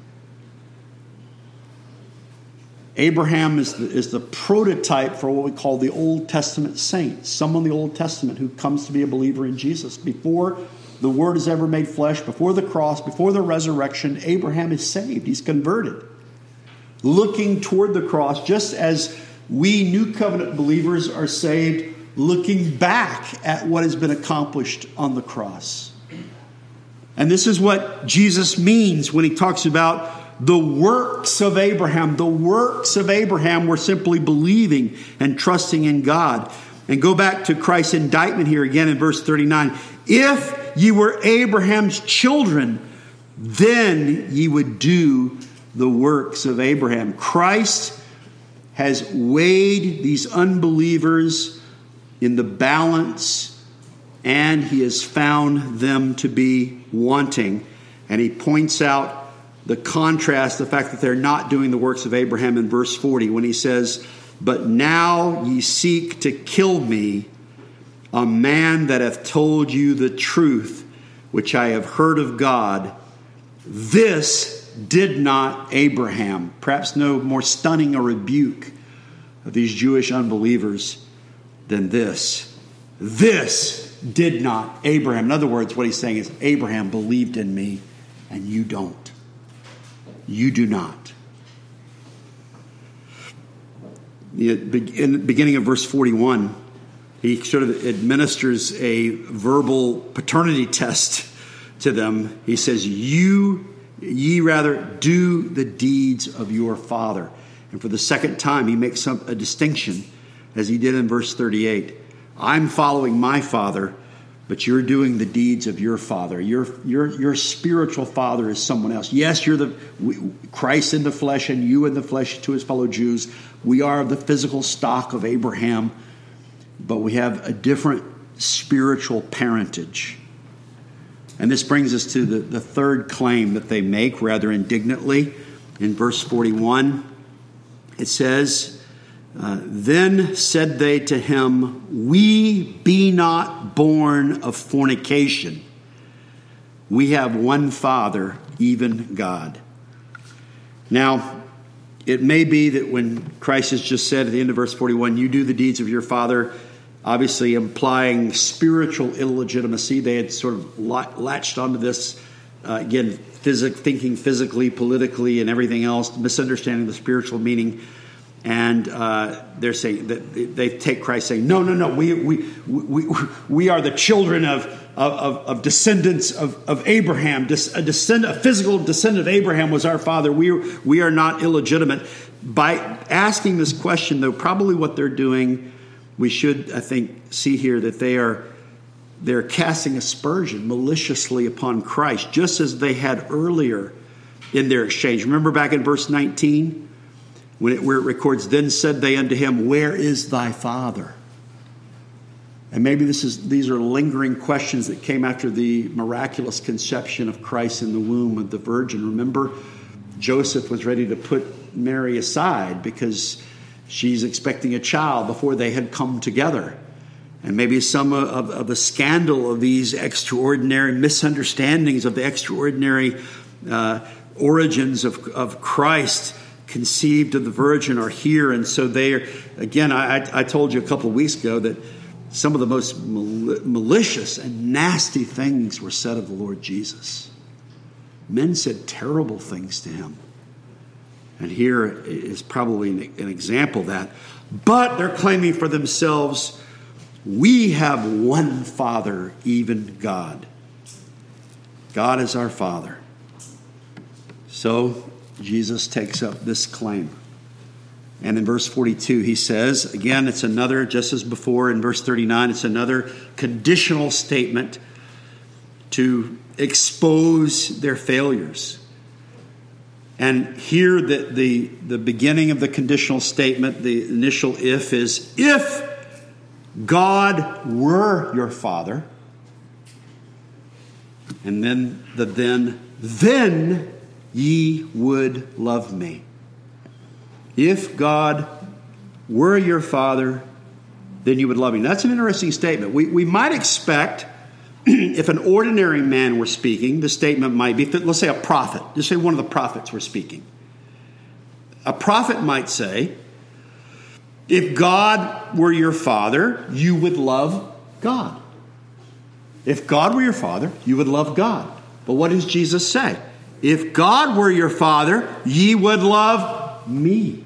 Abraham is the, is the prototype for what we call the Old Testament saints. Someone in the Old Testament who comes to be a believer in Jesus. Before the Word is ever made flesh, before the cross, before the resurrection, Abraham is saved. He's converted. Looking toward the cross, just as we New Covenant believers are saved, looking back at what has been accomplished on the cross. And this is what Jesus means when he talks about the works of Abraham. The works of Abraham were simply believing and trusting in God. And go back to Christ's indictment here again in verse thirty-nine. If ye were Abraham's children, then ye would do the works of Abraham. Christ has weighed these unbelievers in the balance, and he has found them to be wanting. And he points out the contrast, the fact that they're not doing the works of Abraham in verse forty when he says, "But now ye seek to kill me, a man that hath told you the truth, which I have heard of God. This did not Abraham." Perhaps no more stunning a rebuke of these Jewish unbelievers than this. This did not Abraham. In other words, what he's saying is, Abraham believed in me and you don't. You do not. In the beginning of verse forty-one, he sort of administers a verbal paternity test to them. He says, You, ye rather do the deeds of your father. And for the second time, he makes some, a distinction, as he did in verse thirty-eight. I'm following my father, but you're doing the deeds of your father. Your, your, your spiritual father is someone else. Yes, you're the we, Christ in the flesh and you in the flesh to his fellow Jews. We are the physical stock of Abraham, but we have a different spiritual parentage. And this brings us to the, the third claim that they make rather indignantly. In verse forty-one, it says, Uh, then said they to him, We be not born of fornication. We have one Father, even God. Now, it may be that when Christ has just said at the end of verse forty-one, you do the deeds of your father, obviously implying spiritual illegitimacy. They had sort of latched onto this, uh, again, phys- thinking physically, politically, and everything else, misunderstanding the spiritual meaning. And uh, they're saying that they take Christ saying, no, no, no, we we we we are the children of of, of descendants of, of Abraham. A descendant, a physical descendant of Abraham was our father. We we are not illegitimate. By asking this question, though, probably what they're doing, we should, I think, see here that they are they're casting aspersion maliciously upon Christ, just as they had earlier in their exchange. Remember back in verse nineteen? When it, where it records, then said they unto him, Where is thy father? And maybe this is these are lingering questions that came after the miraculous conception of Christ in the womb of the Virgin. Remember, Joseph was ready to put Mary aside because she's expecting a child before they had come together. And maybe some of, of the scandal of these extraordinary misunderstandings of the extraordinary uh, origins of, of Christ conceived of the Virgin are here. And so they are, again, I, I told you a couple of weeks ago that some of the most mal- malicious and nasty things were said of the Lord Jesus. Men said terrible things to him. And here is probably an, an example of that. But they're claiming for themselves, we have one Father, even God. God is our Father. So Jesus takes up this claim. And in verse forty-two, he says, again, it's another, just as before in verse thirty-nine, it's another conditional statement to expose their failures. And here, the, the, the beginning of the conditional statement, the initial if, is, if God were your Father, and then the then, then ye would love me. If God were your Father, then you would love me. That's an interesting statement. We, we might expect, if an ordinary man were speaking, the statement might be, let's say a prophet. Just say one of the prophets were speaking. A prophet might say, if God were your Father, you would love God. If God were your Father, you would love God. But what does Jesus say? If God were your Father, ye would love me.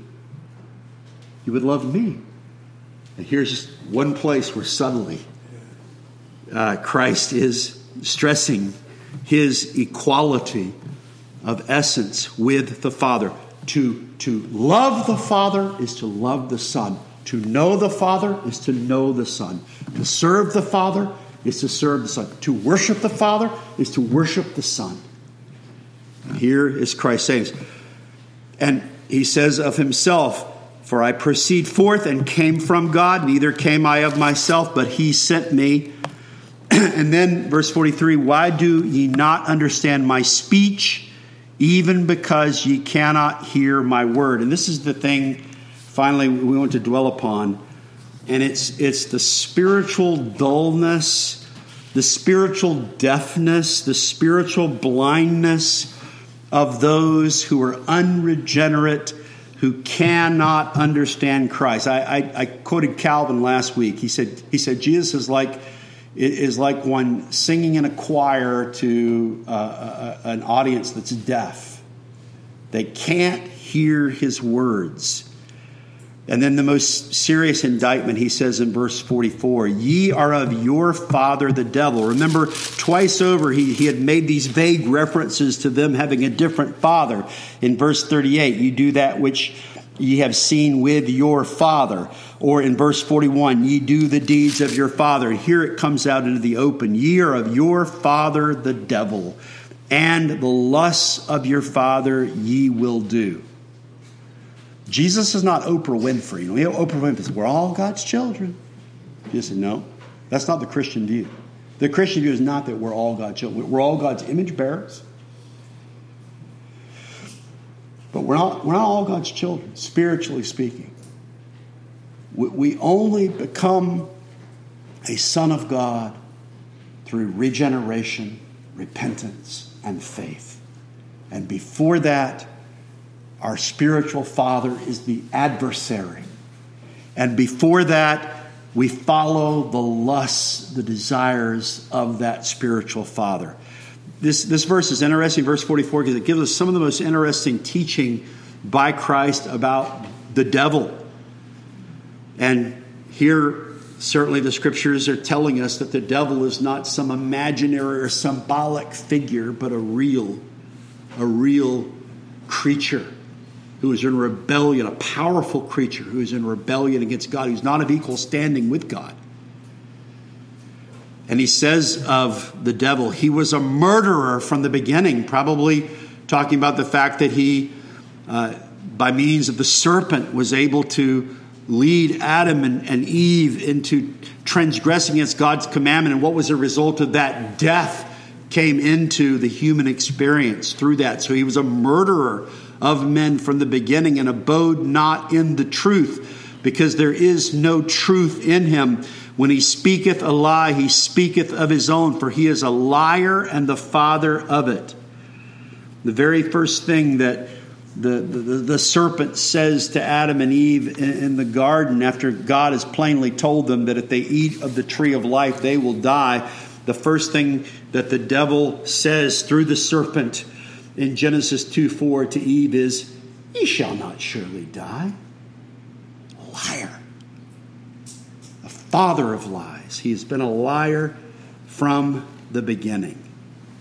You would love me. And here's just one place where suddenly uh, Christ is stressing his equality of essence with the Father. To, to love the Father is to love the Son. To know the Father is to know the Son. To serve the Father is to serve the Son. To worship the Father is to worship the Son. And here is Christ saying, and he says of himself, for I proceed forth and came from God, neither came I of myself, but he sent me. And then verse forty-three, why do ye not understand my speech, even because ye cannot hear my word? And this is the thing, finally, we want to dwell upon. And it's it's the spiritual dullness, the spiritual deafness, the spiritual blindness of those who are unregenerate, who cannot understand Christ. I, I, I quoted Calvin last week. He said, he said Jesus is like is like one singing in a choir to uh, a, an audience that's deaf. They can't hear his words. And then the most serious indictment, he says in verse forty-four, ye are of your father the devil. Remember, twice over he, he had made these vague references to them having a different father. In verse thirty-eight, you do that which ye have seen with your father. Or in verse forty-one, ye do the deeds of your father. And here it comes out into the open. Ye are of your father the devil, and the lusts of your father ye will do. Jesus is not Oprah Winfrey. You know, Oprah Winfrey says, we're all God's children. Jesus said, no, that's not the Christian view. The Christian view is not that we're all God's children. We're all God's image bearers. But we're not, we're not all God's children, spiritually speaking. We, we only become a son of God through regeneration, repentance, and faith. And before that, our spiritual father is the adversary. And before that, we follow the lusts, the desires of that spiritual father. This, this verse is interesting, verse forty-four, because it gives us some of the most interesting teaching by Christ about the devil. And here, certainly the scriptures are telling us that the devil is not some imaginary or symbolic figure, but a real, a real creature who is in rebellion, a powerful creature who is in rebellion against God, who's not of equal standing with God. And he says of the devil, he was a murderer from the beginning, probably talking about the fact that he, uh, by means of the serpent, was able to lead Adam and, and Eve into transgressing against God's commandment. And what was the result of that? Death came into the human experience through that. So he was a murderer of men from the beginning, and abode not in the truth, because there is no truth in him. When he speaketh a lie, he speaketh of his own, for he is a liar and the father of it. The very first thing that the, the, the serpent says to Adam and Eve in, in the garden, after God has plainly told them that if they eat of the tree of life, they will die, the first thing that the devil says through the serpent in Genesis two four to Eve is, ye shall not surely die. Liar. The father of lies. He has been a liar from the beginning.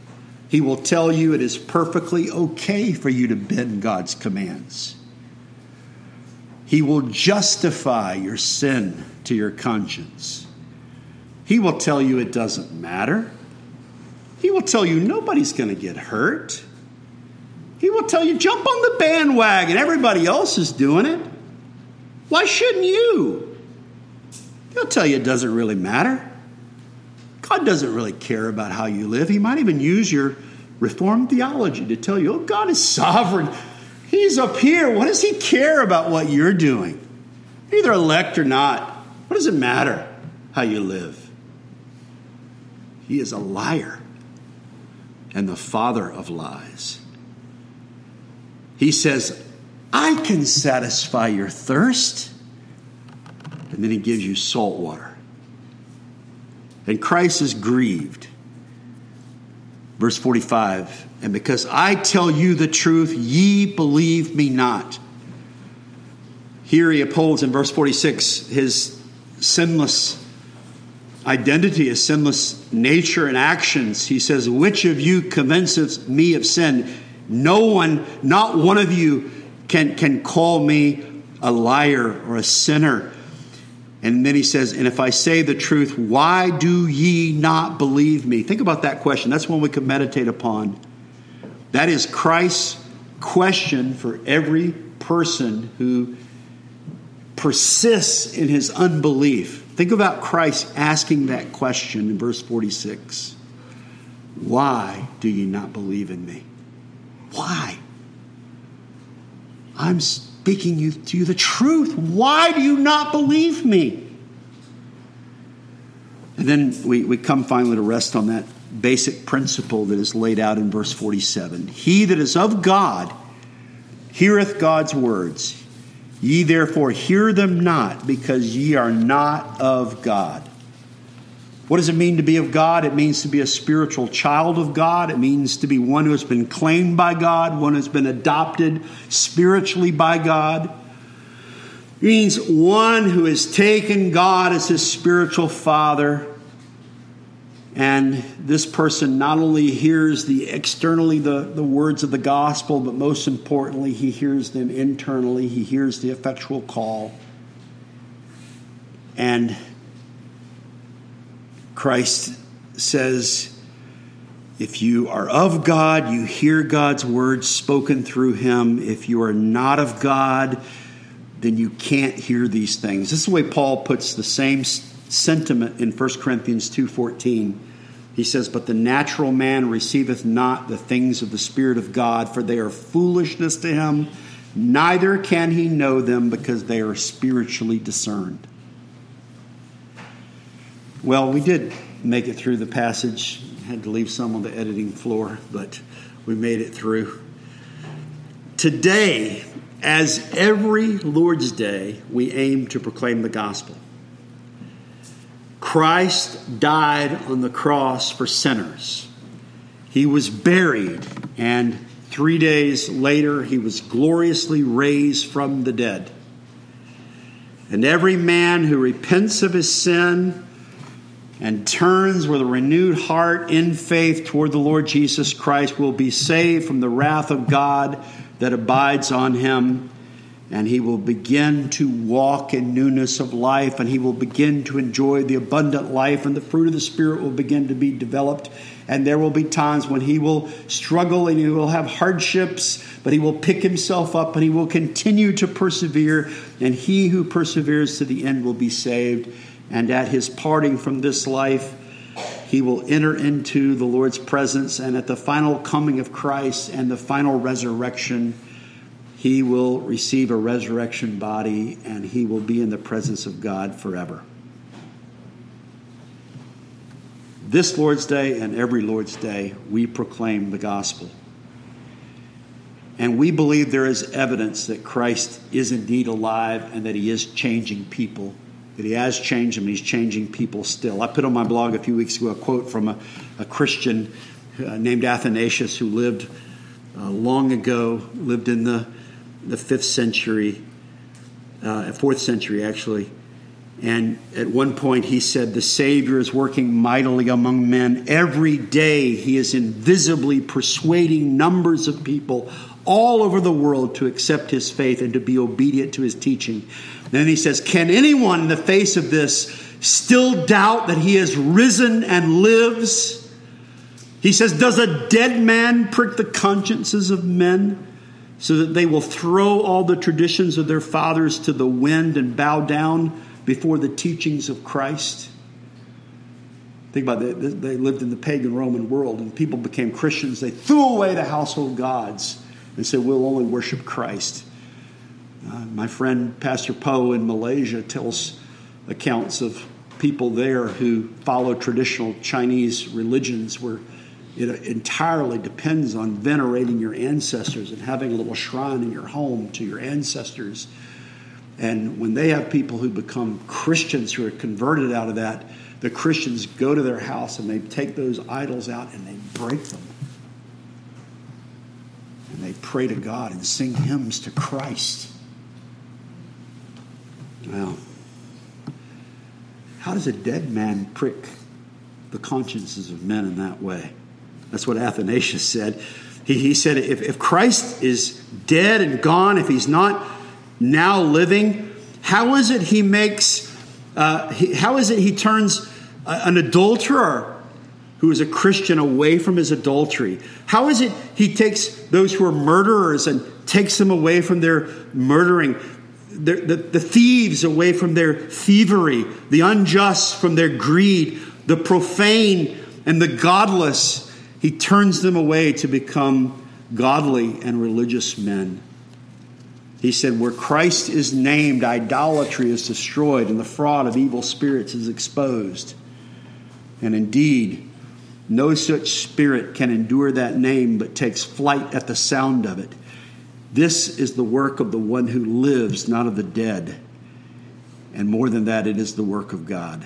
He will tell you it is perfectly okay for you to bend God's commands. He will justify your sin to your conscience. He will tell you it doesn't matter. He will tell you nobody's going to get hurt. He will tell you jump on the bandwagon. Everybody else is doing it. Why shouldn't you? He'll tell you it doesn't really matter. God doesn't really care about how you live. He might even use your Reformed theology to tell you, oh, God is sovereign. He's up here. What does he care about what you're doing? Either elect or not. What does it matter how you live? He is a liar and the father of lies. He says, I can satisfy your thirst. And then he gives you salt water. And Christ is grieved. Verse forty-five, and because I tell you the truth, ye believe me not. Here he upholds in verse forty-six his sinless identity, his sinless nature and actions. He says, which of you convinces me of sin? No one, not one of you can, can call me a liar or a sinner. And then he says, and if I say the truth, why do ye not believe me? Think about that question. That's one we could meditate upon. That is Christ's question for every person who persists in his unbelief. Think about Christ asking that question in verse forty-six. Why do ye not believe in me? Why? I'm speaking you, to you the truth. Why do you not believe me? And then we, we come finally to rest on that basic principle that is laid out in verse forty-seven. He that is of God heareth God's words. Ye therefore hear them not, because ye are not of God. What does it mean to be of God? It means to be a spiritual child of God. It means to be one who has been claimed by God, one who has been adopted spiritually by God. It means one who has taken God as his spiritual father. And this person not only hears the externally the, the words of the gospel, but most importantly, he hears them internally. He hears the effectual call. And Christ says, if you are of God, you hear God's words spoken through him. If you are not of God, then you can't hear these things. This is the way Paul puts the same sentiment in First Corinthians two fourteen. He says, but the natural man receiveth not the things of the Spirit of God, for they are foolishness to him. Neither can he know them, because they are spiritually discerned. Well, we did make it through the passage. Had to leave some on the editing floor, but we made it through. Today, as every Lord's Day, we aim to proclaim the gospel. Christ died on the cross for sinners. He was buried, and three days later, he was gloriously raised from the dead. And every man who repents of his sin and turns with a renewed heart in faith toward the Lord Jesus Christ will be saved from the wrath of God that abides on him. And he will begin to walk in newness of life, and he will begin to enjoy the abundant life, and the fruit of the Spirit will begin to be developed. And there will be times when he will struggle and he will have hardships, but he will pick himself up and he will continue to persevere. And he who perseveres to the end will be saved. And at his parting from this life, he will enter into the Lord's presence. And at the final coming of Christ and the final resurrection, he will receive a resurrection body, and he will be in the presence of God forever. This Lord's Day and every Lord's Day, we proclaim the gospel. And we believe there is evidence that Christ is indeed alive and that he is changing people, that he has changed them and he's changing people still. I put on my blog a few weeks ago a quote from a, a Christian uh, named Athanasius, who lived uh, long ago, lived in the the fifth century, uh, fourth century actually. And at one point he said, the Savior is working mightily among men. Every day he is invisibly persuading numbers of people all over the world to accept his faith and to be obedient to his teaching. And then he says, can anyone in the face of this still doubt that he has risen and lives? He says, does a dead man prick the consciences of men so that they will throw all the traditions of their fathers to the wind and bow down before the teachings of Christ? Think about it. They lived in the pagan Roman world, and people became Christians. They threw away the household gods and said, we'll only worship Christ. Uh, my friend Pastor Poe in Malaysia tells accounts of people there who follow traditional Chinese religions where it entirely depends on venerating your ancestors and having a little shrine in your home to your ancestors. And when they have people who become Christians who are converted out of that, the Christians go to their house and they take those idols out and they break them. And they pray to God and sing hymns to Christ. Well, how does a dead man prick the consciences of men in that way? That's what Athanasius said. He, he said, if, if Christ is dead and gone, if he's not now living, how is it he makes, uh, he, how is it he turns a, an adulterer who is a Christian away from his adultery? How is it he takes those who are murderers and takes them away from their murdering, the, the, the thieves away from their thievery, the unjust from their greed, the profane and the godless? He turns them away to become godly and religious men. He said, where Christ is named, idolatry is destroyed and the fraud of evil spirits is exposed. And indeed, no such spirit can endure that name but takes flight at the sound of it. This is the work of the one who lives, not of the dead. And more than that, it is the work of God.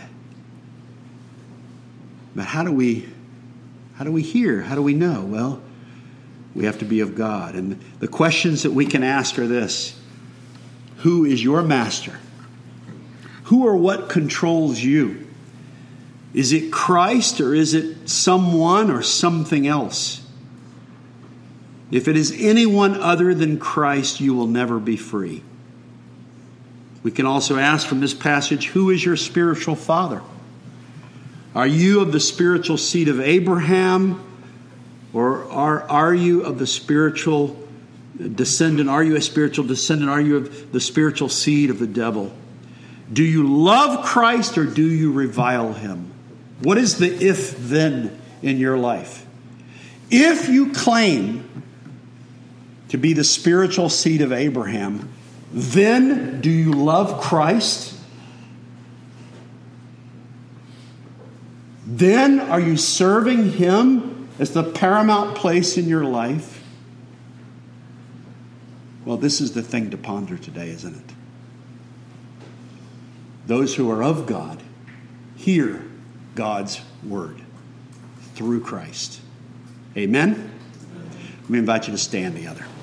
But how do we, how do we hear? How do we know? Well, we have to be of God. And the questions that we can ask are this: who is your master? Who or what controls you? Is it Christ or is it someone or something else? If it is anyone other than Christ, you will never be free. We can also ask from this passage, who is your spiritual father? Are you of the spiritual seed of Abraham? Or are, are you of the spiritual descendant? Are you a spiritual descendant? Are you of the spiritual seed of the devil? Do you love Christ or do you revile him? What is the if-then in your life? If you claim to be the spiritual seed of Abraham, then do you love Christ? Then are you serving him as the paramount place in your life? Well, this is the thing to ponder today, isn't it? Those who are of God hear God's word through Christ. Amen? Let me invite you to stand together.